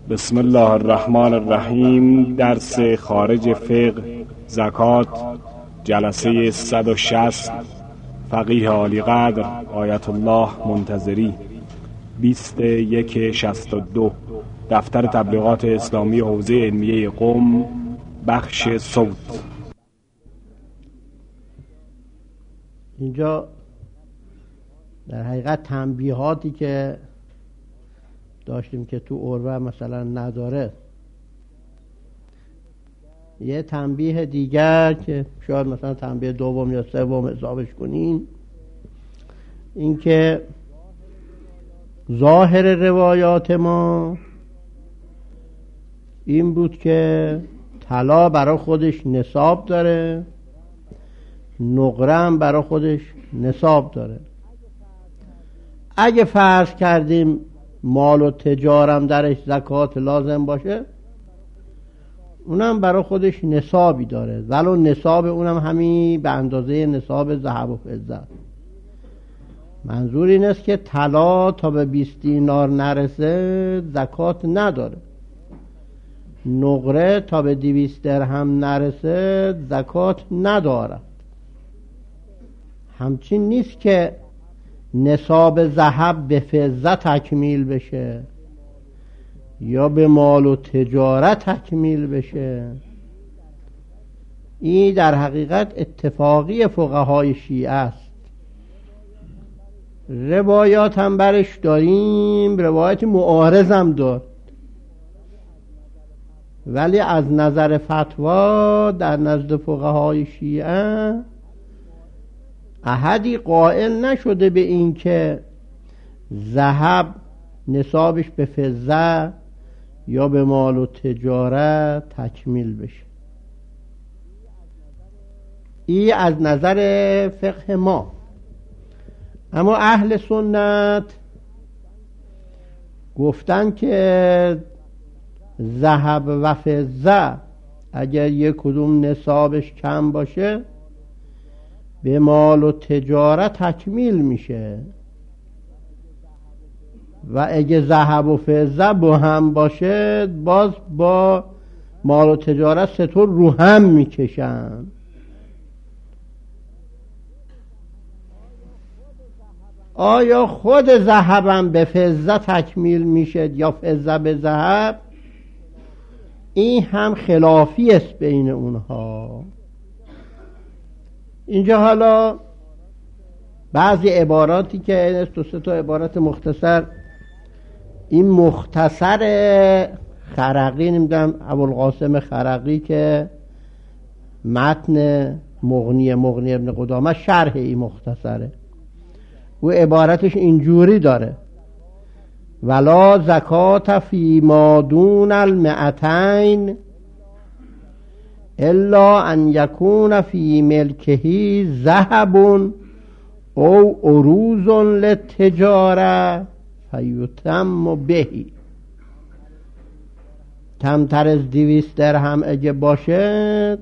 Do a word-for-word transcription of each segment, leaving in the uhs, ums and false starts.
بسم الله الرحمن الرحیم. درس خارج فقه زکات، جلسه صد و شصت. فقیه عالی قدر آیت الله منتظری، بیست یک شصت و دو. دفتر تبلیغات اسلامی حوزه علمیه قم، بخش صوت. اینجا در حقیقت تنبیهاتی که داشتیم که تو عروه مثلا نداره، یه تنبیه دیگر که شاید مثلا تنبیه دوم یا سوم حسابش کنین، این که ظاهر روایات ما این بود که طلا برای خودش نصاب داره، نقره هم برای خودش نصاب داره. اگه فرض کردیم مال و تجارم درش زکات لازم باشه، اونم برای خودش نصابی داره، ولو نصاب اونم همین به اندازه نصاب ذهب و فضه. منظور این است که طلا تا به بیست دینار نرسه زکات نداره، نقره تا به دویست درهم نرسه زکات نداره. همچین نیست که نصاب ذهب به فضه تکمیل بشه یا به مال و تجارت تکمیل بشه. این در حقیقت اتفاقی فقهای شیعه است. روایات هم برش داریم، روایت معارض هم داد، ولی از نظر فتوا در نزد فقهای شیعه احدی قائل نشده به این که ذهب نصابش به فضه یا به مال و تجارت تکمیل بشه. این از نظر فقه ما. اما اهل سنت گفتن که ذهب و فضه اگر یک کدوم نصابش کم باشه به مال و تجارت تکمیل میشه، و اگه ذهب و فضه با هم باشه باز با مال و تجارت ستون رو هم میکشن. آیا خود ذهبم به فضه تکمیل میشه یا فضه به ذهب؟ این هم خلافی است بین اونها. اینجا حالا بعضی عباراتی که دو سه تا عبارت مختصر، این مختصر خرقی، نمیدونم ابوالقاسم خرقی که متن مغنی مغنی ابن قدامه شرح این مختصره، و عبارتش اینجوری داره: ولا زکات فی ما دون المئتین الا ان یکون فی ملکه ذهب او عروض للتجاره فیتم بهی. کمتر از دویست درهم اگه باشه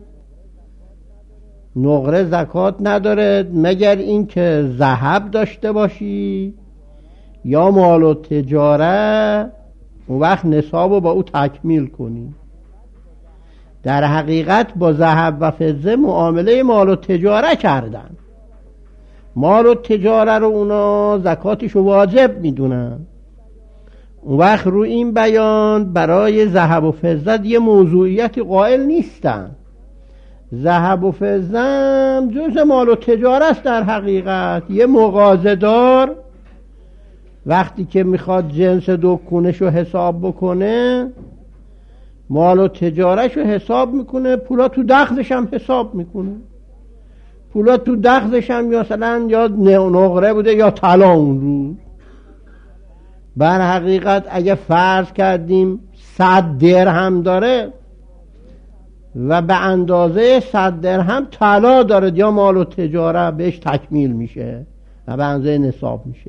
نقره زکات نداره، مگر این که ذهب داشته باشی یا مال و تجاره، اون وقت نصابو با او تکمیل کنی. در حقیقت با ذهب و فضه معامله مال و تجاره کردن. مال و تجاره رو اونا زکاتشو واجب میدونن. اون وقت رو این بیان برای ذهب و فضه یه موضوعیتی قائل نیستن. ذهب و فضه جز مال و تجاره است. در حقیقت یه مغازه‌دار وقتی که میخواد جنس دکونشو حساب بکنه، مال و تجارهشو حساب میکنه، پولا تو دخلش هم حساب میکنه. پولا تو دخلش هم مثلا یا نقره بوده یا طلا اون رو. بر حقیقت اگه فرض کردیم صد درهم داره و به اندازه صد درهم طلا داره یا مال و تجاره، بهش تکمیل میشه و به اندازه نصاب میشه.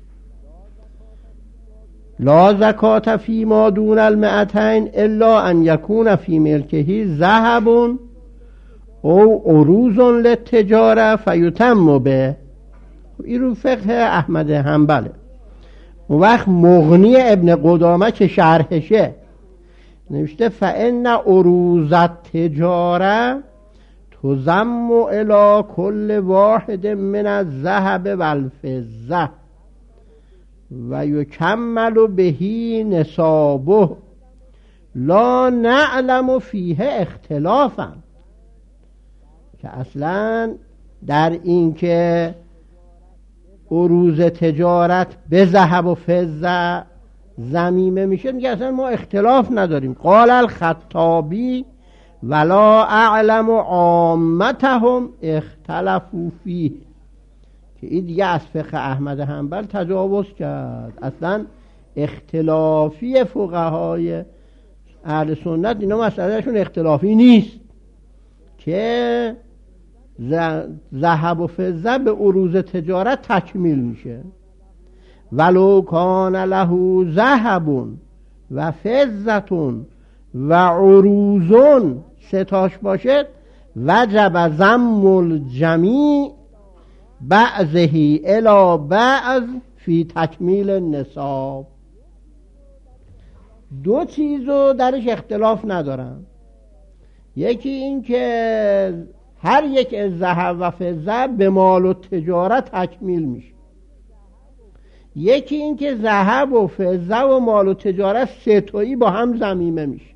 لا زکات فی ما دون المئتین الا ان یکون فی ملکه ذهب او عروض للتجاره فیتم به. این رو فقه احمد حنبله. اون وقت مغنی ابن قدامه که شرحشه نوشته فإن عروض التجاره تضم الی کل واحد من الذهب والفضه و یکمل بهی نصابه لا نعلم فیه اختلافا. که اصلا در این که عروض تجارت به ذهب و فضه ضمیمه میشه، میگه اصلا ما اختلاف نداریم. قال الخطابی ولا اعلم عامتهم اختلفوا فیه، که این دیگه از فقه احمد حنبل تجاوز کرد. اصلا اختلافی فقهای اهل سنت اینا مسئلهشون اختلافی نیست که ذهب و فضه به عروض تجارت تکمیل میشه. ولو کان له ذهب و فضه و عروض ستاش باشد وجب ضم الجمیع بعضه الی بعض فی تکمیل النصاب. دو چیزو درش اختلاف ندارن، یکی این که هر یک از ذهب و فضه به مال و تجارت تکمیل میشه، یکی این که ذهب و فضه و مال و تجارت ستایی با هم ضمیمه میشه.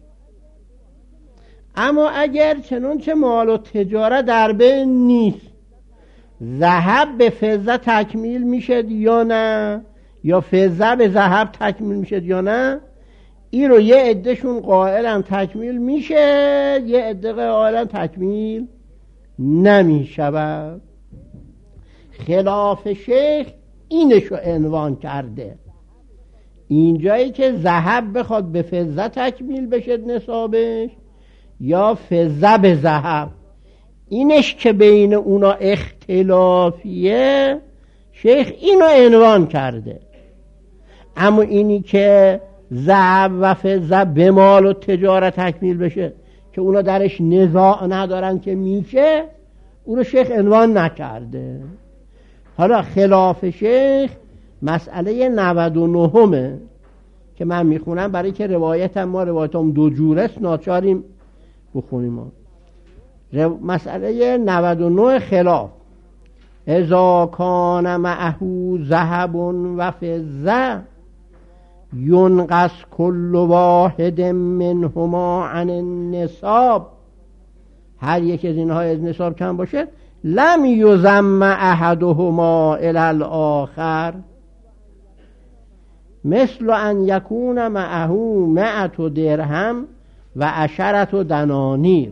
اما اگر چنانچه مال و تجارت در بین نیست، ذهب به فضه تکمیل میشه یا نه، یا فضه به ذهب تکمیل میشه یا نه، این رو یه عدهشون قائلن تکمیل میشه، یه عده قائلن تکمیل نمیشود. خلاف شیخ اینشو عنوان کرده، اینجایی که ذهب بخواد به فضه تکمیل بشه نصابش یا فضه به ذهب، اینش که بین اونا اختلافیه شیخ اینو عنوان کرده. اما اینی که ذهب و فضه به مال و تجارت تکمیل بشه که اونا درش نزاع ندارن که میشه، اونو شیخ عنوان نکرده. حالا خلاف شیخ مسئله نود و نهمه که من میخونم، برای که روایتم ما روایتم دو جورست ناچاریم بخونیم ما. مسئله نود و نه خلاف: اذا کان معه ذهب و فضه ینقص کل واحد منهما عن النصاب، هر یک از اینها از نصاب کم باشه، لم یضم احدهما الی الاخر، مثل ان یکون معه مئت درهم و عشرت دنانیر،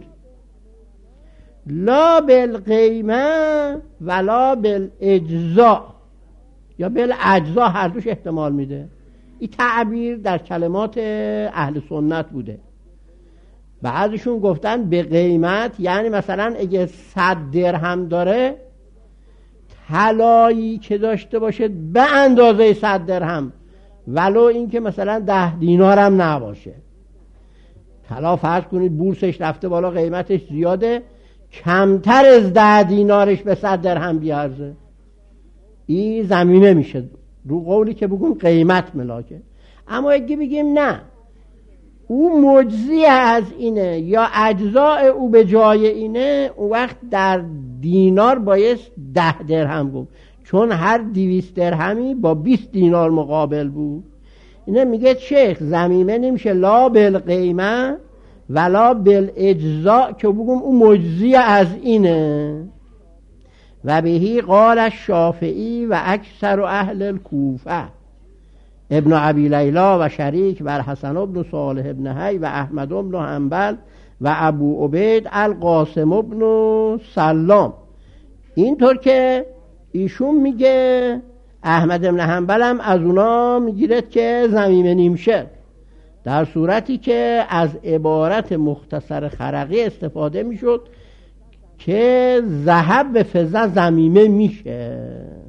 لا بالقیمه ولا بالاجزاء، یا بالاجزاء، هر دوش احتمال میده. این تعبیر در کلمات اهل سنت بوده. بعضیشون گفتن به قیمت، یعنی مثلا اگه صد درهم داره، طلایی که داشته باشه به اندازه صد درهم، ولو این که مثلا ده دینار هم نباشه. طلا فرض کنید بورسش رفته بالا، قیمتش زیاده، کمتر از ده دینارش به صد درهم بیارزه، این زمینه میشه، رو قولی که بگیم قیمت ملاکه. اما اگه بگیم نه، او مجزی از اینه یا اجزاء او به جای اینه، اون وقت در دینار باید ده درهم بود، چون هر دویست درهمی با بیست دینار مقابل بود. اینه میگه شیخ زمینه نمیشه لا بالقیمه ولا بالاجزاء که بگم اون مجزی از اینه. و بهی قال الشافعی و اکثر اهل الکوفه، ابن ابی لیلا و شریک و الحسن ابن صالح ابن حی و احمد ابن حنبل و ابو عبید القاسم ابن سلام. اینطور که ایشون میگه، احمد ابن حنبل هم از اونا میگیرد که زمینه نیمشه، در صورتی که از عبارت مختصر خرقی استفاده میشد که ذهب به فضه ضمیمه میشه،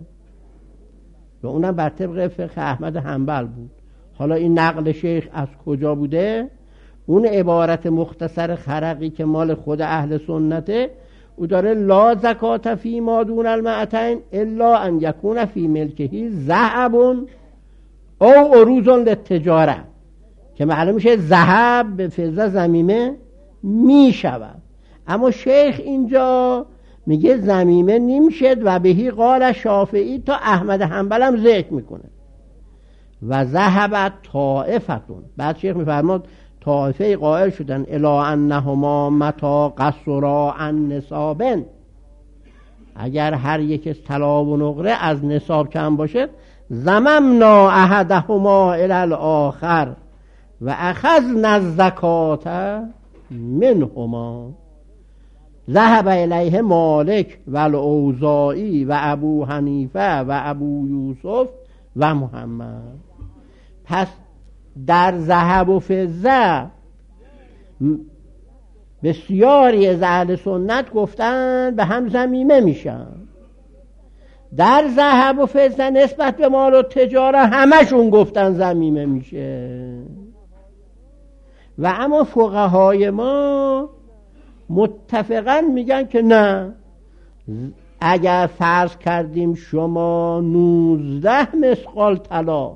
و اونم بر طبق فقه احمد حنبل بود. حالا این نقل شیخ از کجا بوده؟ اون عبارت مختصر خرقی که مال خود اهل سنته، او داره لا زکات فی ما دون المئتین الا ان یکون فی ملکه ذهب او عروض للتجاره، که معلوم میشه ذهب به فضه ضمیمه میشود. اما شیخ اینجا میگه ضمیمه نمیشد و بهی قال شافعی تا احمد حنبل هم ذکر میکنه و ذهب طائفتون. بعد شیخ میفرماد طائفه قائل شدن الا انهما متا قصرا عن نصابن، اگر هر یک از طلا و نقره از نصاب کم باشه ضممنا احدهما الی الاخر و اخذنا الزکات منهما. ذهب الیه مالک و الاوزاعی و ابو حنیفه و ابو یوسف و محمد. پس در ذهب و فضه بسیاری از اهل سنت گفتن به هم ضمیمه میشن. در ذهب و فضه نسبت به مال و تجاره همشون گفتن ضمیمه میشه. و اما فقهای ما متفقاً میگن که نه، اگر فرض کردیم شما نوزده مثقال طلا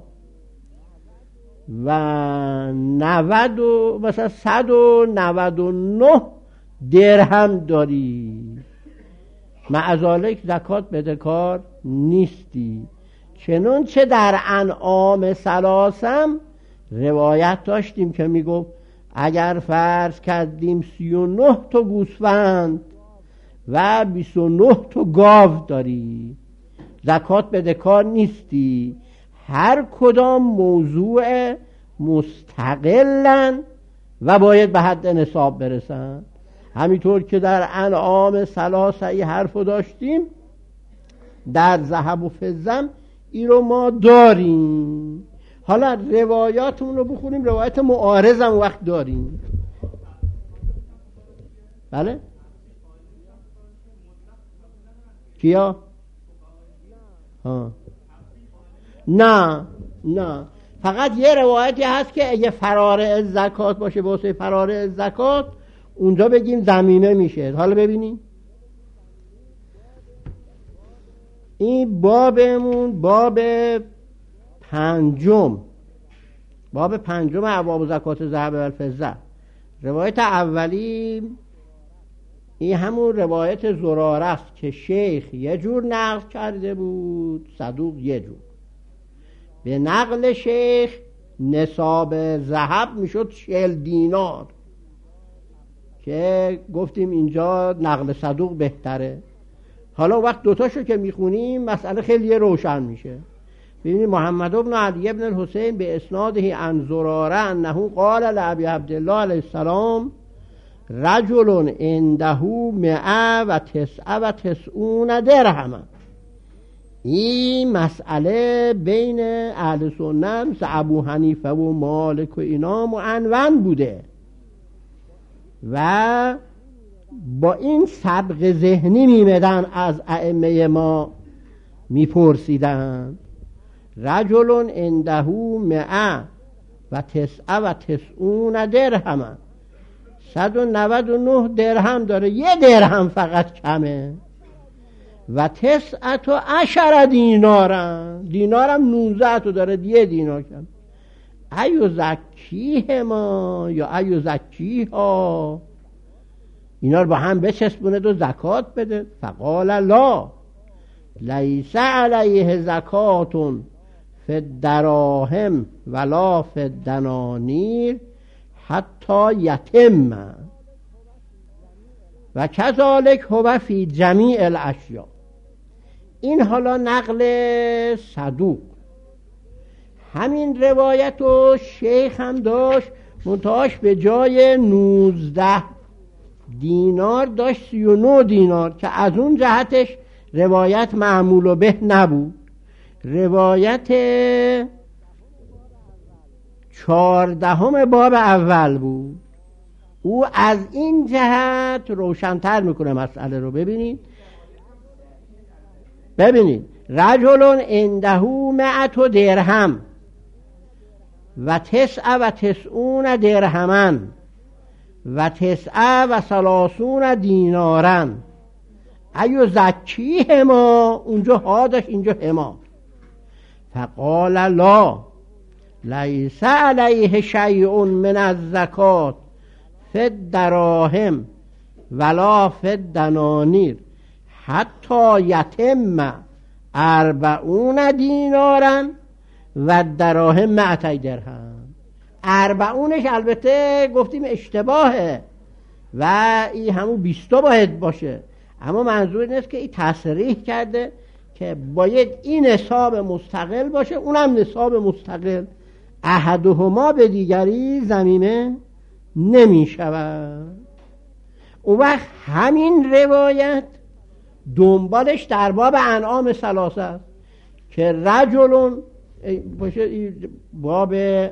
و نود و مثلا صد و نود و نه درهم داری، معذالک زکات بدهکار نیستی. چنانچه در انعام ثلاثم روایت داشتیم که میگفت اگر فرض کردیم سی و نه تا گوسفند و بیست و نه تا گاو داری، زکات بدهکار نیستی. هر کدام موضوع مستقلن و باید به حد نصاب برسن. همینطور که در انعام ثلاثه ای حرفو داشتیم، در ذهب و فضه این رو ما داریم. حالا روایاتمون رو بخونیم، روایت معارض هم وقت داریم. بله؟ کیا؟ ها. نه نه، فقط یه روایتی هست که اگه فرار زکات باشه واسه فرار زکات اونجا بگیم ضمیمه میشه. حالا ببینیم این بابمون باب پنجم، باب پنجم ابواب زکات ذهب و فضه. روایت اولی این همون روایت زراره است که شیخ یه جور نقل کرده بود، صدوق یه جور. به نقل شیخ نصاب ذهب میشد چهل دینار که گفتیم اینجا نقل صدوق بهتره. حالا وقت دوتاشو که میخونیم مسئله خیلی روشن میشه. ببینید محمد بن علی بن الحسین به اسناده عن زراره انه قال لابی عبدالله علیه السلام رجل عنده مئة و تسعة و تسعون درهم. این مسئله بین اهل سنت مثل ابو حنیفه و مالک و اینا معنون بوده و با این سبق ذهنی میمدن از ائمه ما میپرسیدن رجل عنده مئة و تسعة و تسعون درهم، صد و نود و نه درهم داره، یه درهم فقط کمه. و تسعت و عشر دینارم، دینارم نوزده تا داره، یه دینار کم. ایو زکیه ما یا ایو زکیه ها، اینا رو با هم بچسبونه و زکات بده. فقال لا لیس علیه زکاتون فی الدراهم ولا فی الدنانیر حتی یتم و کذالک هو فی جمیع الاشیاء. این حالا نقل صدوق. همین روایت و شیخ هم داشت، منتهاش به جای نوزده دینار داشت سی و نه دینار که از اون جهتش روایت معمول و به نبود. روایت چهاردهم باب اول بود. او از این جهت روشن‌تر میکنه مسئله رو. ببینید ببینید رجل عنده مئة درهم و تسعة و تسعون درهمن و تسعة و ثلاثون دینارن ایو زکیه ما، اونجا ها داشت اینجا هما. فقال لا لیس علیه شیء من الزکات فی الدراهم ولا فی الدنانیر حتی یتم اربعون دینارا و دراهم معتی درهم. اربعونش البته گفتیم اشتباهه و این همون بیستا باید باشه، اما منظور این است که این تصریح کرده که باید این نصاب مستقل باشه، اونم نصاب مستقل، احدهما به دیگری ضمیمه نمی شود. اون وقت همین روایت دنبالش در باب انعام ثلاثه است که رجلون باشه باب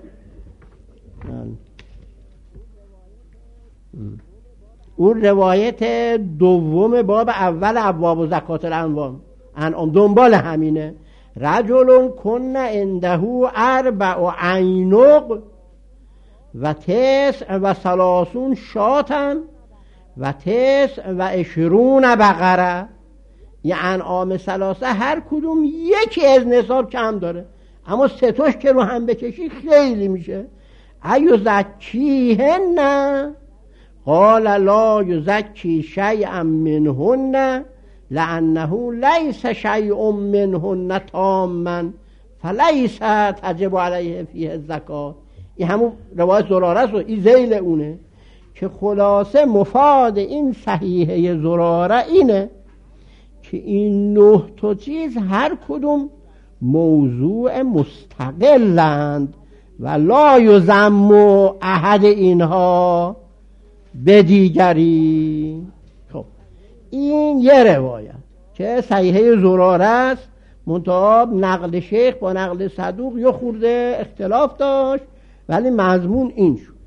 اون روایت دوم باب اول ابواب و زکات الانعام انعام دنبال همینه. رجلون کن عنده اربع و عنق و تسع و ثلاثون شاتن و تسع و عشرون بقره. یه انعام ثلاثه هر کدوم یکی از نصاب کم داره، اما سه تاش که رو هم بکشی خیلی میشه. ایو زکیهن قال لا یزکی شیئا منهن لانه لیس شیء منهن تاما فلیس تجب علیه فیه الزکات. این همون روایت زراره است و این ذیل اونه که خلاصه مفاد این صحیحه زراره اینه که این نه تا چیز هر کدوم موضوع مستقلند و لا یضم احد اینها به دیگری. خب این یه روایت که صحیحه زراره است، منتها نقل شیخ با نقل صدوق یه خورده اختلاف داشت ولی مضمون این شد.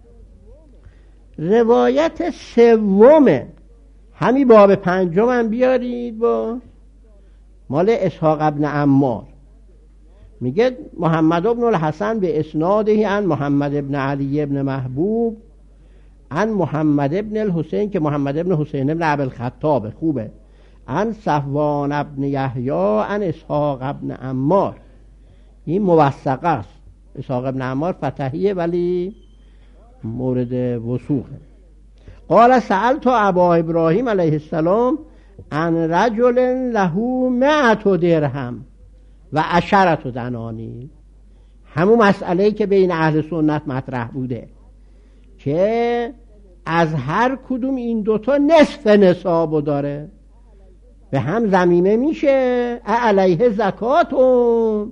روایت سوم همین باب پنجم هم بیارید با مال اسحاق ابن عمار. میگه محمد ابن الحسن به اسناده عن محمد ابن علی ابن محبوب عن محمد ابن الحسین که محمد ابن حسین ابن ابوالخطاب خوبه، عن صفوان ابن یحیی عن اسحاق ابن عمار. این موثق است، اسحاق ابن عمار فتحیه ولی مورد وثوقه. قال سألت ابا ابراهیم علیه السلام عن رجل له مئة درهم و عشرت دنانیر. همون مسئله‌ای که بین اهل سنت مطرح بوده که از هر کدوم این دوتا نصف نصابو داره، به هم ضمیمه میشه، علیه زکاتون.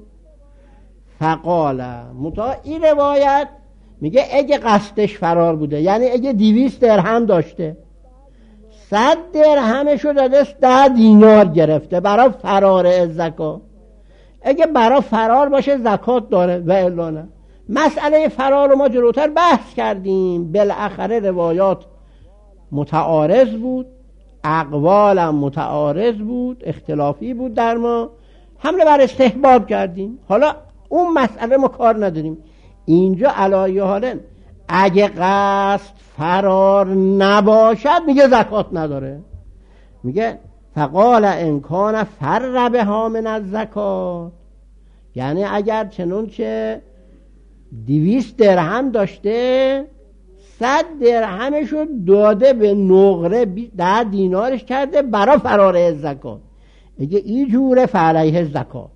فقال متا این روایت میگه اگه قصدش فرار بوده، یعنی اگه دویست درهم داشته، صد درهمشو داده ده دینار گرفته برای فرار از زکات، اگه برای فرار باشه زکات داره و الا نه. مسئله فرار رو ما جلوتر بحث کردیم، بالاخره روایات متعارض بود، اقوالم متعارض بود، اختلافی بود، در ما حمله بر استحباب کردیم. حالا اون مسئله ما کار نداریم اینجا. علایه حالن اگه قصد فرار نباشد میگه زکات نداره. میگه فقال انکان فر بها من الزکات، یعنی اگر چنانچه دویست درهم داشته، صد درهمشو داده به نقره، ده دینارش کرده برای فرار از زکات، اگه این جوره فعلیه زکات.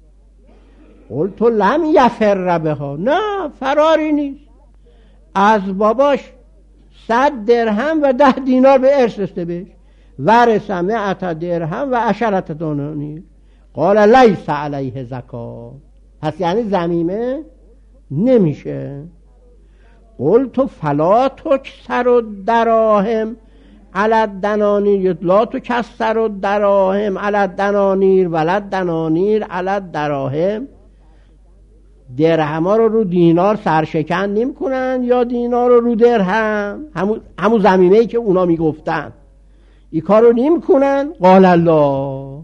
قلت لم یفر بها، نه فراری نیست، از باباش صد درهم و ده دینار به ارث رسیده بهش، ورث مئة درهم و عشرت دنانیر. قال لیس علیه زکات، پس یعنی ضمیمه نمیشه. قلت فلا تکسر الدراهم علی الدنانیر، لا تکسر الدراهم علی الدنانیر ولا الدنانیر علی الدراهم. درهم ها رو رو دینار سرشکن نمی کنن یا دینار رو رو درهم، همون همون ضمیمه‌ای که اونا میگفتن این کار رو نمی کنن. قال الله.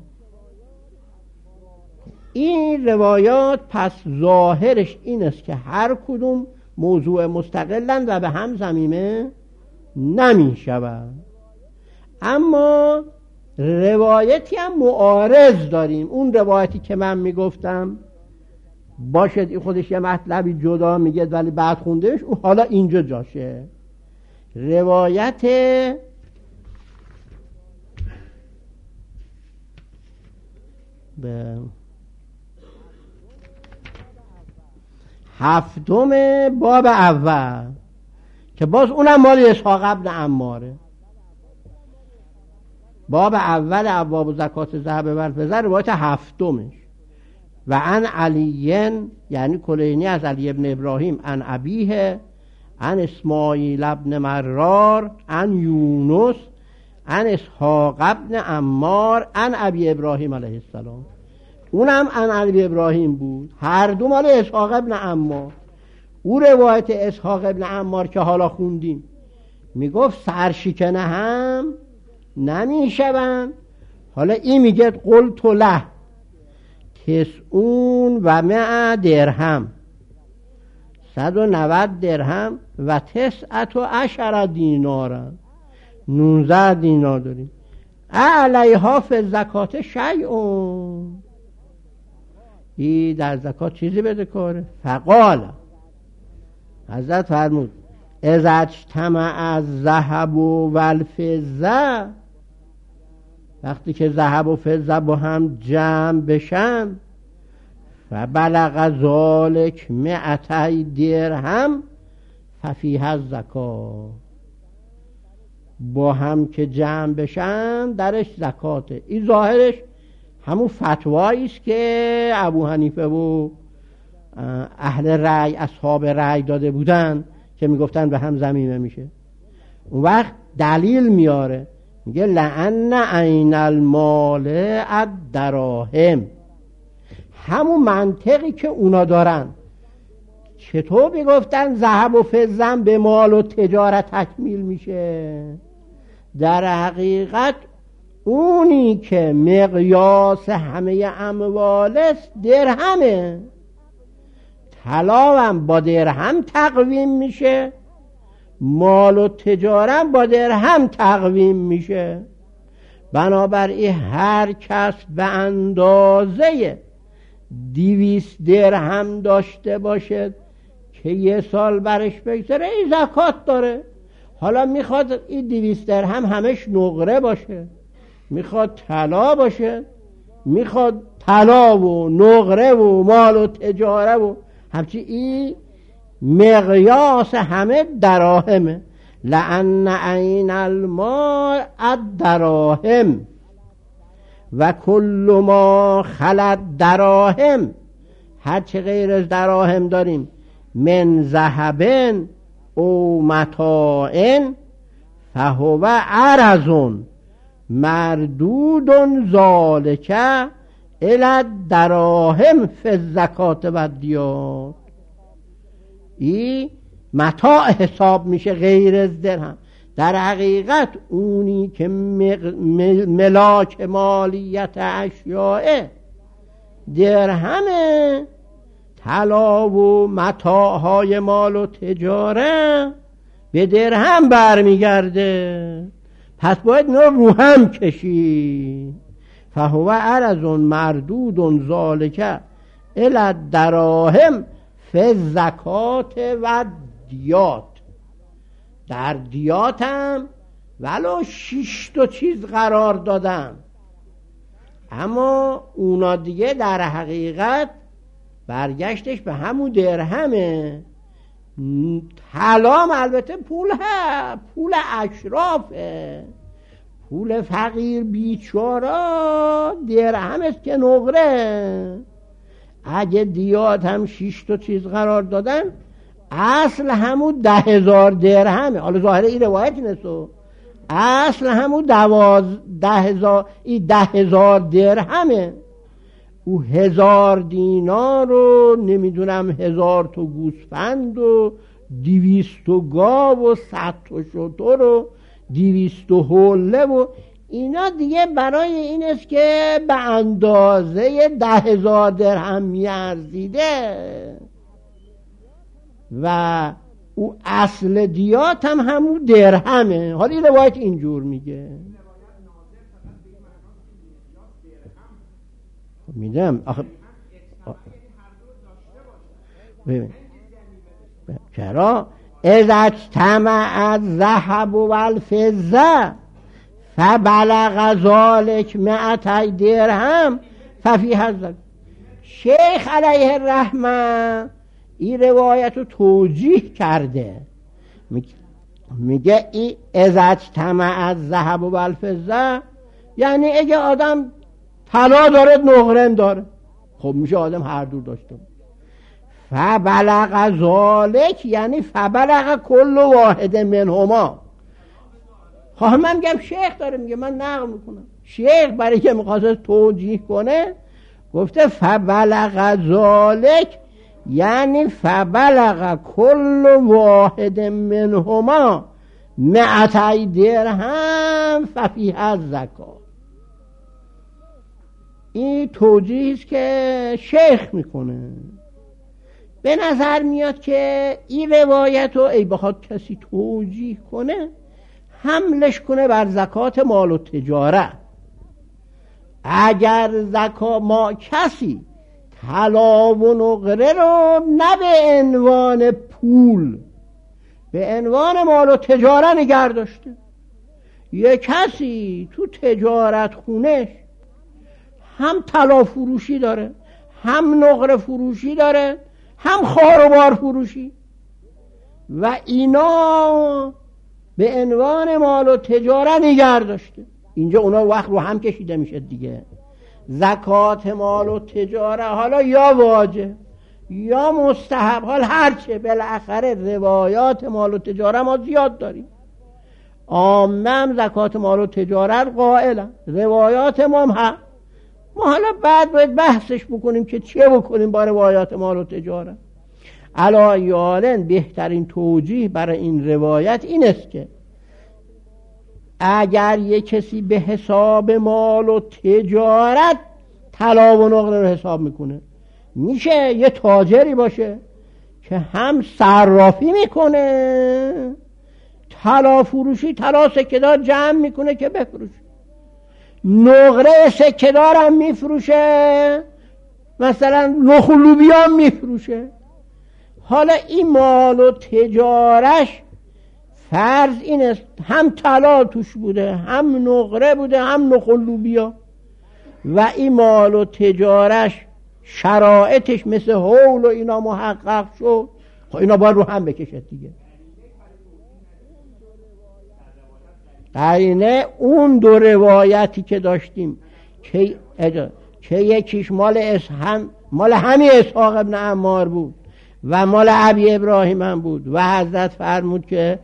این روایات پس ظاهرش این است که هر کدوم موضوع مستقلن و به هم ضمیمه نمی شود. اما روایتی هم معارض داریم. اون روایتی که من می گفتم باشد این خودش یه مطلبی جدا میگه ولی بعد خوندهش، او حالا اینجا جاشه. روایت به هفتم باب اول که باز اونم مال اسحاق ابن عماره. باب اول ابواب زکات ذهب و الفضه، روایت هفتمش. و عن علیین یعنی کلینی از علی ابن ابراهیم، عن ابیه عن اسماعیل ابن مرار عن یونس عن اسحاق ابن عمار عن ابی ابراهیم علیه السلام. اونم عن علی ابراهیم بود، هر دو مال اسحاق ابن عمار. او روایت اسحاق ابن عمار که حالا خوندیم میگفت سرشکنه هم نمیشون. حالا این میگه قلت له تسعون و مع درهم، صد و نود درهم و تسعت و عشر دینارم، نوزده دینار داریم. علیها فی زکات شیئون، این در زکات چیزی بده کاره. فقال حضرت فرمود اذا اجتمع الذهب و الفضه، وقتی که ذهب و فضه با هم جمع بشن، و بلغ ذالک مئتی درهم ففیها الزکات، با هم که جمع بشن درش زکاته. این ظاهرش همون فتوایی است که ابو حنیفه و اهل رأی اصحاب رأی داده بودن که میگفتن به هم ضمیمه میشه. اون وقت دلیل میاره، میگه لأن عین المال الدراهم، همون منطقی که اونا دارن. چطور میگفتن ذهب و فضه به مال و تجارت تکمیل میشه؟ در حقیقت اونی که مقیاس همه اموال است درهمه. طلا هم با درهم تقویم میشه، مال و تجارت با درهم تقویم میشه. بنابراین هر کس به اندازه دویست درهم داشته باشد که یه سال برش بگذره این زکات داره. حالا میخواد این دویست درهم همش نقره باشه، میخواد طلا باشه، میخواد طلا و نقره و مال و تجاره و همچی، این مقیاس همه دراهمه. لأن عین المال الدراهم و کل ما خلت دراهم، هر چه غیر از دراهم داریم، من ذهبن او متاعن فهو عرضون مردود ذالک الی دراهم فی الزکات و دیات. این متاع حساب میشه غیر از درهم. در حقیقت اونی که ملاک مالیت اشیاء درهمه، طلا و متاعهای مال و تجاره به درهم برمیگرده، پس باید اینا رو هم کشی. فهو عرض مردود ذالک الی دراهم فی الزکات و دیات. در دیات هم ولو شش تا چیز قرار دادم، اما اونا دیگه در حقیقت برگشتش به همون درهمه. طلا البته پول ها، پول اشرافه، پول فقیر بیچارا درهم است که نقره. اگه دیات هم شش تا چیز قرار دادن، اصل همون ده هزار درهمه. حالا ظاهر این روایت نیستو، اصل همون دواز ده هزار این ده هزار درهمه. او هزار دینار رو نمیدونم هزار تا گوسفند و دویست و گاو و صد تا شتر و دویست و حله و اینا دیگه برای این است که به اندازه ده هزار درهم میارزیده. و او اصل دیات هم همون درهمه. حالا این روایت اینجور میگه. میدم آخه ببین چرا؟ اذا اجتمع الذهب والفضه فبلغ ذلك مئتي درهم ففیه الزکات. شیخ علیه الرحمه این روایت رو توجیه کرده، میگه ای اذا اجتمع الذهب والفضه یعنی اگه آدم طلا داره نقره داره، خب میشه آدم هر دو داشته. فبلغ ذلك یعنی فبلغ کل واحد منهما. خب من میگم شیخ داره میگه، من نقل میکنم. شیخ برای که میخواسته توجیه کنه گفته فبلغ ذلك یعنی فبلغ کل واحد منهما مئتي درهم ففیه الزکات. این توجیه است که شیخ میکنه. به نظر میاد که این روایت رو ای بخواد کسی توجیه کنه حملش کنه بر زکات مال و تجاره. اگر زکات ما کسی طلا و نقره رو نه به عنوان پول به عنوان مال و تجاره نگه داشته، یه کسی تو تجارت خونش هم طلا فروشی داره، هم نقره فروشی داره، هم خار و بار فروشی، و اینا به عنوان مال و تجاره نگه داشته، اینجا اونا وقت رو هم کشیده میشه دیگه. زکات مال و تجاره حالا یا واجب یا مستحب، حال هرچه، بالاخره روایات مال و تجاره ما زیاد داریم. عامم زکات مال و تجارت قائلن، روایات ما هم. ما حالا بعد باید بحثش بکنیم که چیه بکنیم با روایات مال و تجارت. علایالن بهترین توجیه برای این روایت این است که اگر یک کسی به حساب مال و تجارت طلا و نقره رو حساب میکنه، میشه یه تاجری باشه که هم صرافی میکنه، طلا فروشی، طلا سکه‌دار جمع میکنه که بفروشه، نقره سکه‌دار هم میفروشه، مثلا نخ و لوبیا میفروشه. حالا این مال و تجارش فرض این است هم طلا توش بوده، هم نقره بوده، هم نخ و لوبیا، و این مال و تجارش شرایطش مثل حول و اینا محقق شد، خب اینا باید رو هم بکشه دیگه. قرینه اون دو روایتی که داشتیم که که یکیش مال اس هم مال همین اسحاق ابن عمار بود و مال ابی ابراهیم هم بود و حضرت فرمود که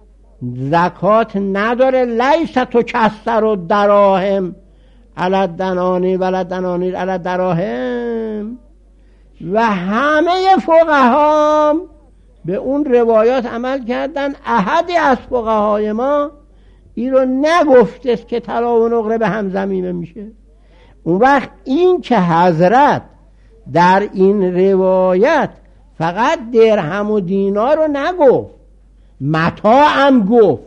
زکات نداره، لیس تو کسر و دراهم علی دنانی ولا دنانیر علی دراهم، و همه فقها به اون روایات عمل کردن. احدی از فقهای ما این رو نگفته است که طلا و نقره به هم ضمیمه میشه. اون وقت این که حضرت در این روایت فقط درهم و دینار رو نگفت، متاع هم گفت.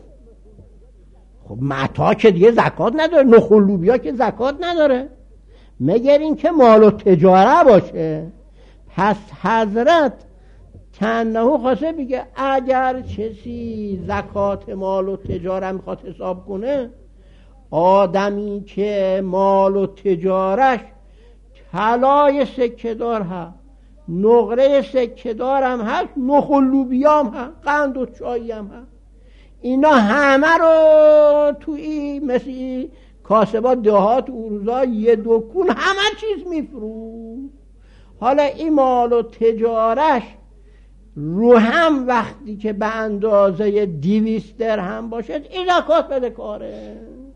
خب متاع که دیگه زکات نداره، نخ و لوبیا که زکات نداره، مگر این که مال و تجاره باشه. پس حضرت تنهو خواسته بگه اگر کسی زکات مال و تجاره میخواد حساب کنه، آدمی که مال و تجارش طلای سکه دار هست، نقره سکه دار هم هست، نخ و لوبیا هم هست، قند و چایی هم هست، اینا همه رو توی مثل کاسبات دهات اروزا یه دکون همه چیز میفروش. حالا این مال و تجارش رو هم وقتی که به اندازه دیویست درهم باشد این زکات بده کاره.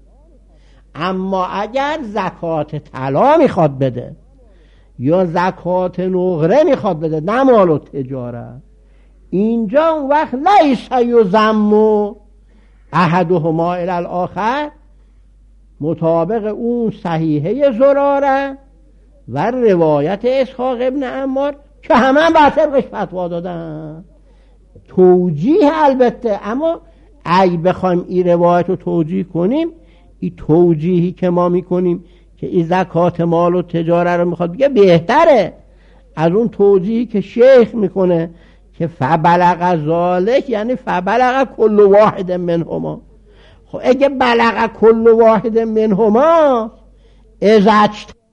اما اگر زکات طلا میخواد بده یا زکات نقره میخواد بده، نه مال و تجارت، اینجا اون وقت لیس یضم احدهما الی الاخر، مطابق اون صحیحه زراره و روایت اسحاق ابن عمار که همه بر طبقش فتوا دادن. توجیه البته، اما اگه بخوایم این روایت رو توجیه کنیم، این توجیهی که ما میکنیم که این زکات مال و تجاره رو میخواد بگه بهتره از اون توضیحی که شیخ میکنه که فبلغ ذالک یعنی فبلغ کل واحد منهما. خب اگه بلغ کل واحد منهما اذا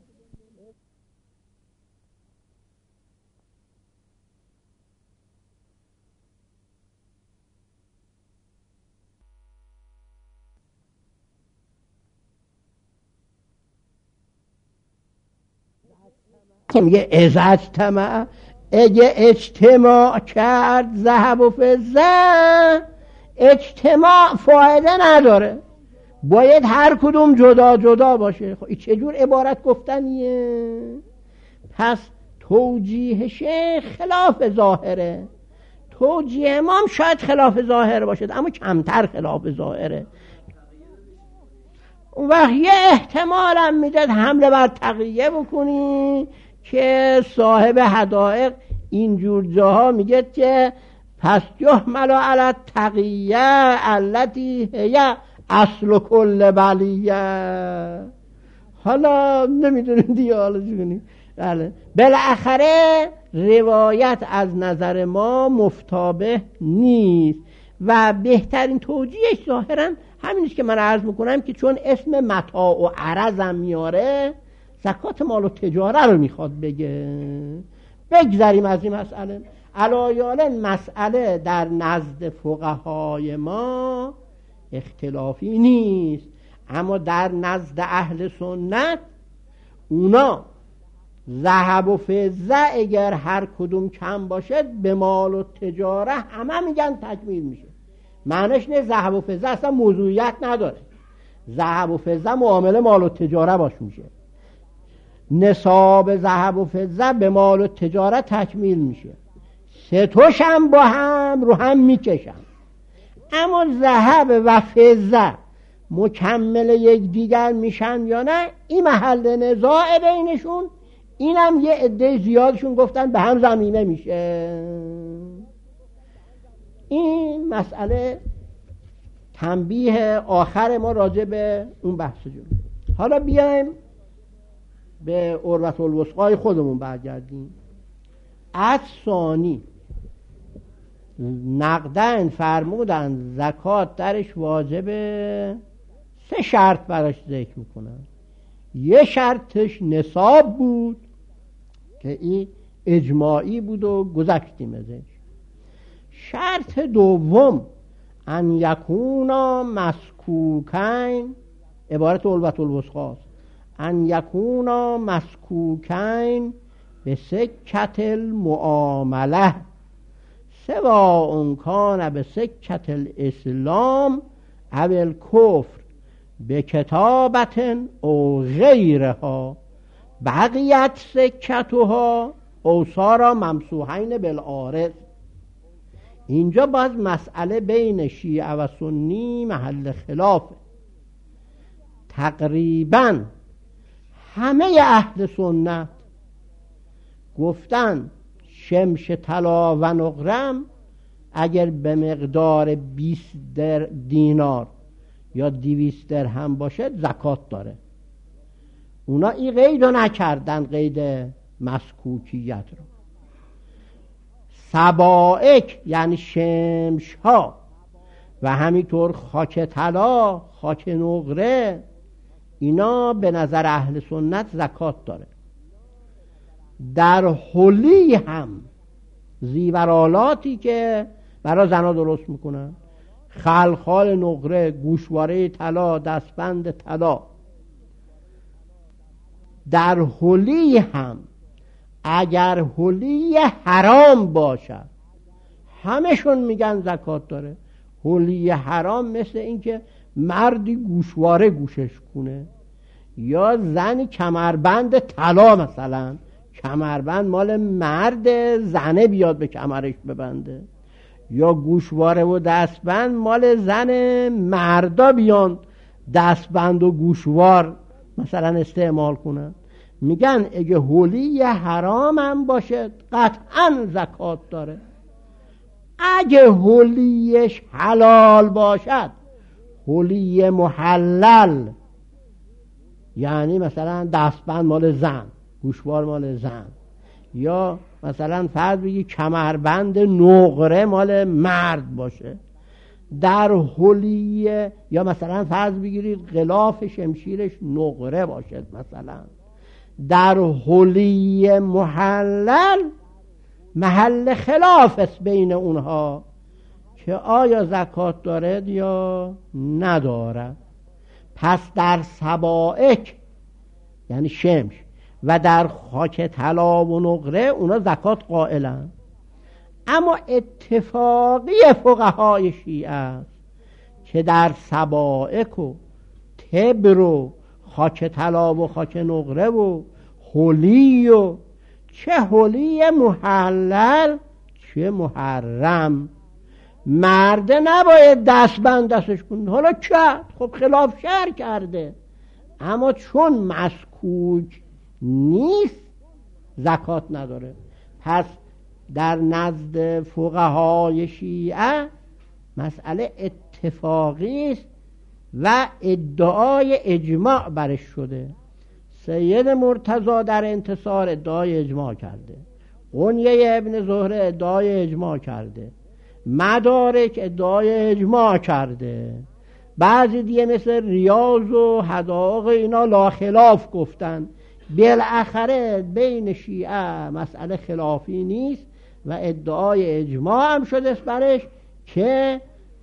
که میگه اذا اجتمع، اگه اجتماع کرد ذهب و فضه، اجتماع فایده نداره، باید هر کدوم جدا جدا باشه. خب این چجور عبارت گفتنیه؟ پس توجیه شیخ خلاف ظاهره، توجیه امام شاید خلاف ظاهر باشد اما کمتر خلاف ظاهره. اون وقت یه احتمال هم میداد حمله بر تقیه بکنی که صاحب حدائق اینجور جاها میگه که پس یحمل علی تقیه التي هي اصل کل بلیه. حالا نمیدونیم دیگه حالا چی کنیم. بله بالاخره روایت از نظر ما مفتابه نیست و بهترین توجیهش ظاهرا همینیست که من عرض میکنم که چون اسم متاع و عرضم میاره زکات مال و تجاره رو میخواد بگه. بگذاریم از این مسئله. علایال مسئله در نزد فقهای ما اختلافی نیست، اما در نزد اهل سنت اونا ذهب و فضه اگر هر کدوم کم باشد به مال و تجاره همه میگن تکمیل میشه. معنیش نه ذهب و فضه اصلا موضوعیت نداره، ذهب و فضه معامله مال و تجاره باش میشه، نصاب ذهب و فضه به مال و تجاره تکمیل میشه، سه توش هم با هم رو هم میکشن. اما ذهب و فضه مکمل یک دیگر میشن یا نه این محل نزاع بینشون. اینم یه عده زیادشون گفتن به هم ضمیمه میشه. این مسئله تنبیه آخر ما راجع به اون بحث جلو. حالا بیایم به عروة الوثقی خودمون برگردیم. ثانی نقدن فرمودن زکات درش واجبه، سه شرط براش ذکر میکنن. یه شرطش نصاب بود که این اجماعی بود و گذشتیم ازش. شرط دوم ان یکونا مسکوکین، عبارت عروة الوثقی، ان یکونا مسکوکین به سکت المعامله سواء کان به سکت الاسلام او الکفر به کتابت او غیرها بقیت سکتها او سارا ممسوحین بالعارض. اینجا باز مسئله بین شیعه و سنی محل خلافه. تقریبا همه اهل سنت گفتن شمش طلا و نقرم اگر به مقدار بیست دینار یا دویست درهم باشد زکات داره. اونا این قید رو نکردن، قید مسکوکیت رو. سبائک یعنی شمش ها و همینطور خاک طلا، خاک نقره، اینا به نظر اهل سنت زکات داره. در حلی هم زیورالاتی که برای زنا درست میکنن، خلخال نقره، گوشواره طلا، دستبند طلا، در حلی هم اگر حلی حرام باشد همشون میگن زکات داره. حلی حرام مثل اینکه مردی گوشواره گوشش کنه یا زنی کمربند طلا، مثلا کمربند مال مرد، زنه بیاد به کمرش ببنده، یا گوشواره و دستبند مال زن، مردا بیان دستبند و گوشوار مثلا استعمال کنن. میگن اگه حلی حرام هم باشه قطعا زکات داره. اگه حلیش حلال باشد، حلی محلل یعنی مثلا دستبند مال زن، گوشوار مال زن، یا مثلا فرض بگی کمربند نقره مال مرد باشه، در حلیه یا مثلا فرض بگیرید غلاف شمشیرش نقره باشه، مثلا در حلیه محلل محل خلاف است بین اونها که آیا زکات دارد یا ندارد. پس در سبائک یعنی شمش و در خاک طلا و نقره اونا زکات قائلن، اما اتفاقی فقهای شیعه است که در سبائک و تبر و خاک طلا و خاک نقره و حلی و چه حلی محلل چه محرم مرده نباید دستبند دستش کنه. حالا کرد، خب خلاف شرع کرده، اما چون مسکوک نیست زکات نداره. پس در نزد فقهای شیعه مسئله اتفاقی است و ادعای اجماع برش شده. سید مرتضی در انتصار ادعای اجماع کرده، قنیه ابن زهره ادعای اجماع کرده، مدارک ادعای اجماع کرده، بعضی دیگه مثل ریاض و حدائق اینا لا خلاف گفتن. بالاخره بین شیعه مسئله خلافی نیست و ادعای اجماع هم شده برش که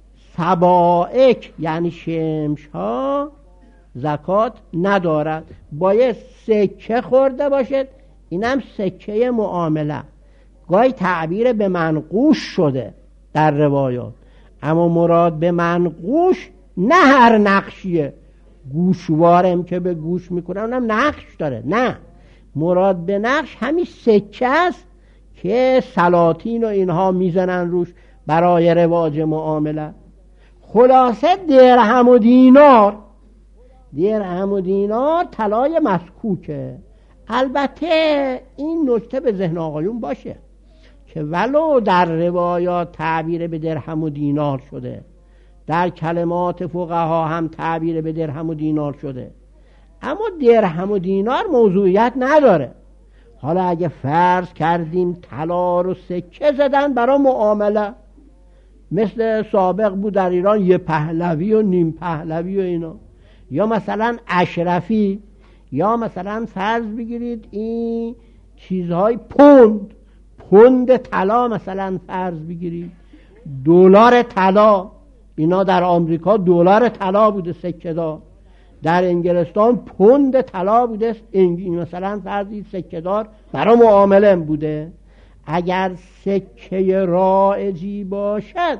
سبائک یعنی شمش ها زکات ندارد، باید سکه خورده باشد، اینم سکه معامله. گاهی تعبیر به منقوش شده در روایات، اما مراد به منقوش نه هر نقشیه، گوشوارم که به گوش میکنه اونم نقش داره، نه، مراد به نقش همین سکه است که سلاطین و اینها میزنن روش برای رواج معامله. خلاصه درهم و دینار درهم و دینار طلای مسکوکه. البته این نکته به ذهن آقایون باشه که ولو در روایات تعبیر به درهم و دینار شده، در کلمات فقها هم تعبیر به درهم و دینار شده، اما درهم و دینار موضوعیت نداره. حالا اگه فرض کردیم طلا رو سکه زدن برای معامله، مثل سابق بود در ایران یه پهلوی و نیم پهلوی و اینا، یا مثلا اشرفی، یا مثلا فرض بگیرید این چیزهای پوند پوند طلا، مثلا فرض بگیرید دلار طلا، اینا در آمریکا دلار طلا بوده سکه دار، در انگلستان پوند طلا بوده، مثلا فرضی سکه دار برای معامله بوده. اگر سکه رایجی باشد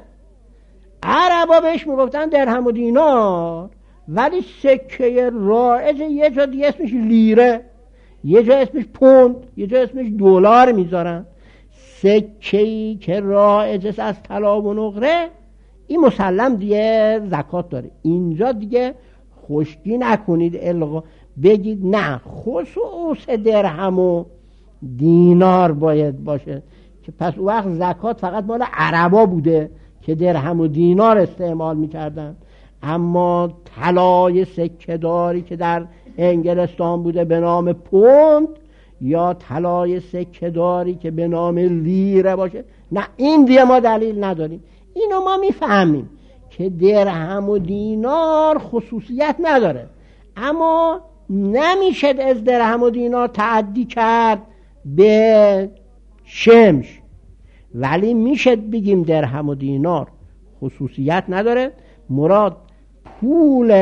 عربا بهش میگفتن درهم و دینار، ولی سکه رایج یه جا دیگه اسمش لیره، یه جا اسمش پوند، یه جا اسمش دلار میذارن. سکه‌ای که رایج است از طلا و نقره این مسلم دیگه زکات داره. اینجا دیگه خشکی نکنید الغا بگید نه خصوص درهم و دینار باید باشه، که پس اون وقت زکات فقط مال عربا بوده که درهم و دینار استعمال میکردن، اما طلای سکه داری که در انگلستان بوده به نام پوند یا طلای سکه داری که به نام لیره باشه، نه، این دیگه ما دلیل نداریم. اینو ما میفهمیم که درهم و دینار خصوصیت نداره، اما نمیشه از درهم و دینار تعدی کرد به شمش، ولی میشه بگیم درهم و دینار خصوصیت نداره، مراد پول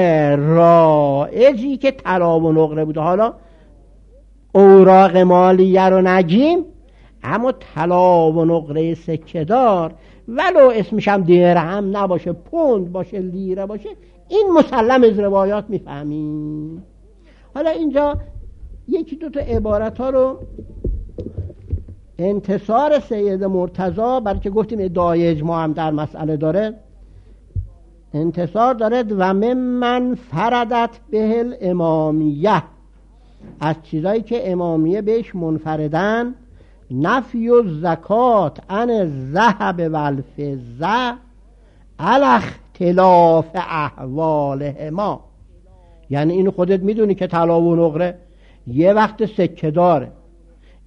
رایجی که طلا و نقره بوده. حالا اوراق مالیه رو نگیم، اما طلا و نقره سکه دار ولو اسمش هم درهم نباشه، پوند باشه، لیره باشه، این مسلم از روایات میفهمیم. حالا اینجا یکی دو تا عبارت ها رو انتصار سید مرتضی، برای که گفتیم ادعای اجماع هم در مسئله داره، انتصار داره و ممن فردت به الامامیه، از چیزایی که امامیه بهش منفردن، نفی و زکات عن الذهب والفضه علی اختلاف احوالهما. یعنی اینو خودت میدونی که طلا و نقره یه وقت سکه داره،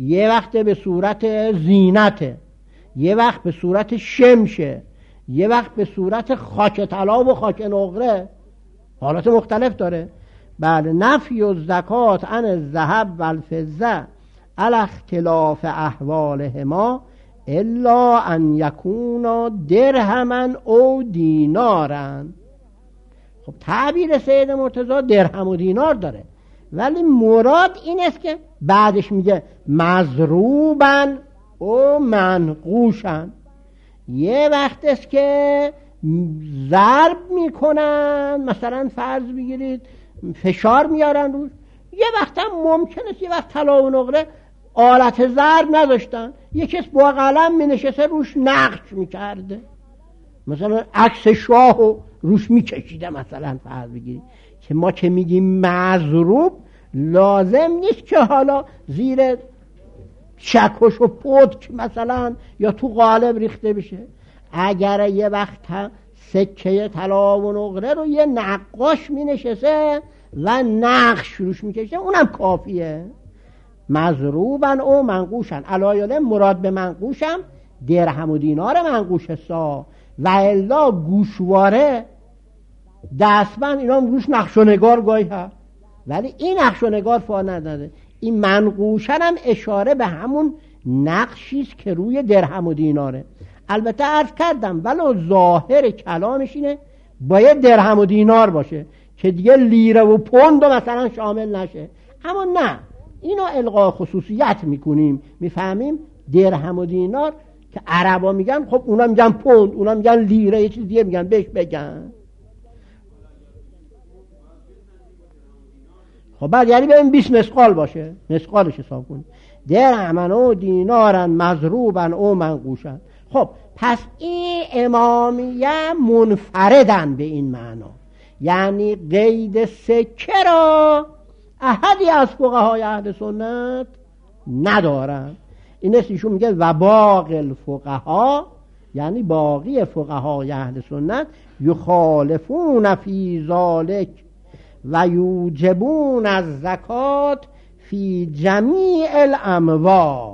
یه وقت به صورت زینته، یه وقت به صورت شمشه، یه وقت به صورت خاک طلا و خاک نقره، حالات مختلف داره. بله، نفی و زکات عن الذهب و الفضه علی اختلاف احوالهما الا ان یکونا درهما او دینارا. خب تعبیر سید مرتضی درهم و دینار داره، ولی مراد این است که بعدش میگه مضروبن او منقوشن. یه وقت است که ضرب میکنن، مثلا فرض بگیرید فشار میارن روش. یه وقت هم ممکن است یه وقت طلا و نقره آلت ضرب نداشتن، یه کس با قلم مینشسته روش نقش میکرده، مثلا عکس شاهو روش میکشیده. مثلا فرض بگیرید که ما که میگیم مضروب، لازم نیست که حالا زیر چکش و پتک مثلا یا تو قالب ریخته بشه. اگر یه وقت سکه طلا و نقره رو یه نقاش مینشسته و نقش روش میکشه، اونم کافیه. مضروبن او منقوشن، علایاله مراد به منقوشم درهم و دینار منقوش سا و الا گوشواره دستبند، اینا روش نقش و نگار گاهی هست، ولی این نقش و نگار فا نداره. این منقوشن هم اشاره به همون نقشیست که روی درهم و دیناره. البته عرض کردم ولو ظاهر کلامش اینه باید درهم و دینار باشه که دیگه لیره و پوند مثلا شامل نشه، اما نه، اینو القا خصوصیت میکنیم، میفهمیم درهم و دینار که عربا میگن، خب اونا میگن پوند، اونا میگن لیره، یه چیز دیگه میگن، بهش بگن. خب بعد یعنی ببین بیست مسقال باشه، مسقالش حساب کنیم. درهمن و دینارن مضروبن او منقوشن. خب پس این امامیه منفردن به این معنا، یعنی قید سکه را احدی از فقهای اهل سنت ندارن. این است ایشون میگه و باقی الفقها، یعنی باقی فقهای اهل سنت یخالفون فی ذالک و یوجبون از زکات فی جمیع الاموال.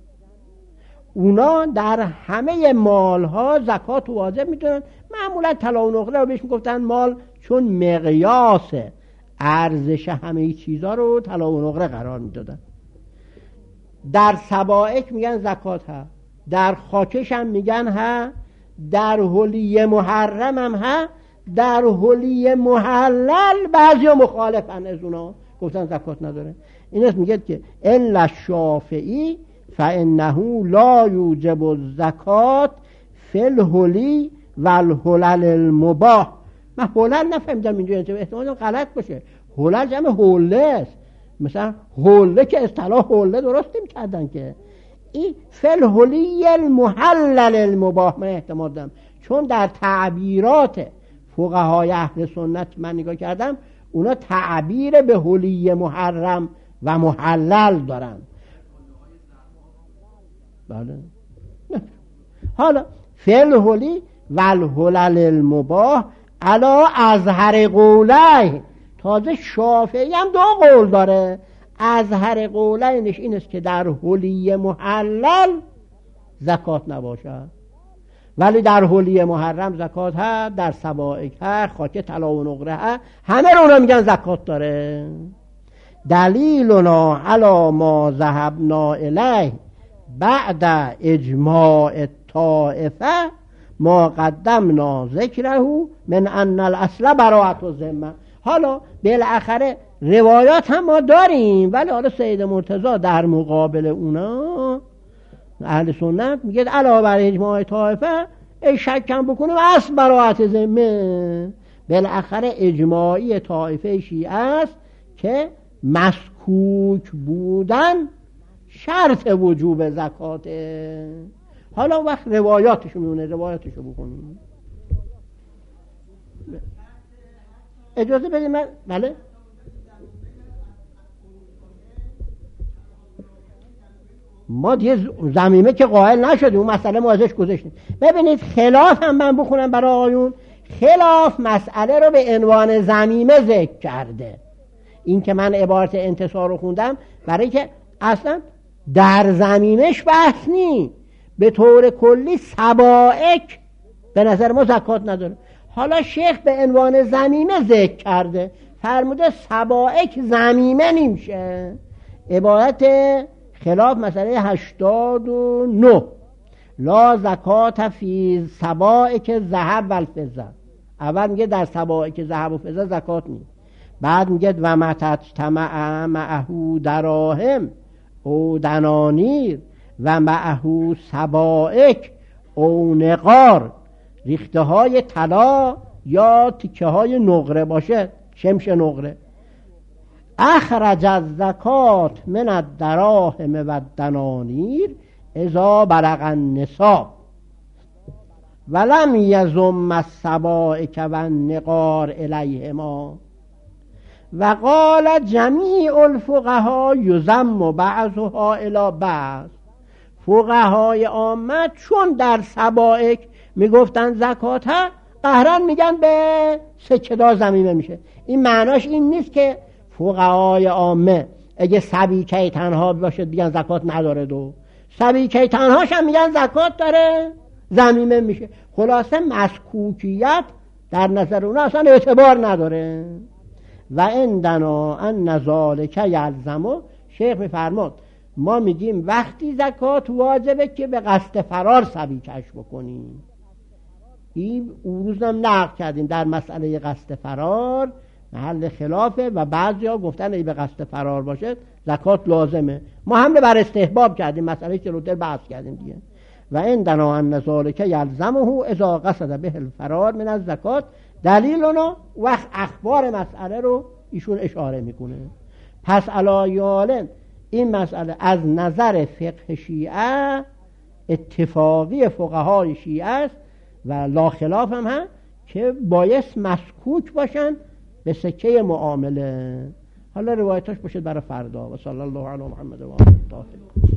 اونا در همه مالها زکات واجب میدونن. معمولا طلا و نقره رو بهش میگفتن مال، چون مقیاس ارزش همه چیزا رو طلا و نقره قرار میدادن. در سبائک میگن زکات ها، در خاکش هم میگن ها، در حلی محرم هم ها، در حلی محلل بعضی ها مخالفن از اونا، گفتن زکات نداره. این است میگه که الا الشافعی فانه لا یوجب الزکات فی الحلی و الحلل المباح. من حلل نفهمیدم اینجا، احتمالا غلط باشه. حلل جمع حله است، مثلا حله که اصطلاح حله درست نمی‌کردن که. این فی الحلی المحلل المباح من احتمال دارم، چون در تعبیرات فقهای اهل سنت من نگاه کردم اونا تعبیر به حلی محرم و محلل دارن. بله. حالا فی الحلی و الحلل المباح علا اظهر قوله. تازه شافعی هم دو قول داره. اظهر قولینش این است که در حلی محلل زکات نباشد، ولی در حلی محرم زکات هست، در سبائک هست، خاک طلا و نقره هست، همه رو اونا میگن زکات داره. دلیلنا علی ما ذهبنا الیه بعد اجماع الطائفه ما قدمنا ذکره من ان الاصل براءت الذمه. حالا بالاخره روایات هم ما داریم، ولی حالا سید مرتضی در مقابل اونا اهل سنت میگه علاوه بر اجماع طائفه ای شکم بکنیم اصل براءت ذمه. بالاخره اجماعی طائفه شیعه است که مسکوک بودن شرط وجوب زکاته. حالا وقت روایاتشو میونه، روایاتشو بکنیم. اجازه بدید من بله ما دیگه زمینه که قائل نشدیم، اون مسئله ما ازش گذشتیم. ببینید خلاف هم من بخونم برای آقایون. خلاف مسئله رو به عنوان زمینه ذکر کرده. این که من عبارت انتصار رو خوندم برای که اصلا در زمینش بحث نی. به طور کلی سبائک به نظر ما زکات نداره. حالا شیخ به عنوان زمینه ذکر کرده، فرموده سبائک زمینه نمیشه. عبارت خلاف مسئله هشتاد و نه، لا زکات فی سبائک ذهب و الفضه. اول میگه در سبائک ذهب و فضه زکات نیست، بعد میگه و متجتمع معهو دراهم او دنانیر و معهو سبائک او نقار. ریخته های طلا یا تیکه های نقره باشه، شمش نقره. اخرج از زکات من الدراهم و الدنانیر اذا بلغ النصاب ولم یزم السبائک و النقار الیهما. و قال جمیع الفقهاء یذم بعضها الی بعض. فقهای عامه چون در سبائک میگفتن زکات ها، قهرن میگن به سکه‌دار زمینه میشه. این معناش این نیست که فقهای عامه اگه سبیکه تنها باشه دیگه زکات نداره، دو سبیکه تنهاش هم میگن زکات داره زمینه میشه. خلاصه مسکوکیت در نظر اونا اصلا اعتبار نداره. و عندنا ان ذالک یلزمو، شیخ میفرماد ما میگیم وقتی زکات واجبه که به قصد فرار سبیکش بکنیم. این اون هم نقل کردیم در مسئله قصد فرار محل خلافه و بعضی ها گفتن ای به قصد فرار باشه زکات لازمه. ما حمله بر استحباب کردیم، مسئله که رو در بحث کردیم دیگه. و عندنا ان ذالک یلزمه اذا قصد به الفرار من الزکات. دلیل اونو وقت اخبار مسئله رو ایشون اشاره میکنه. پس علایالن این مسئله از نظر فقه شیعه اتفاقی فقهای شیعه است و لا خلاف هم هست که بایست مسکوک باشن به سکه معامله. حالا روایتاش باشد برای فردا. و صلی الله علی محمد و آله الطاهرین.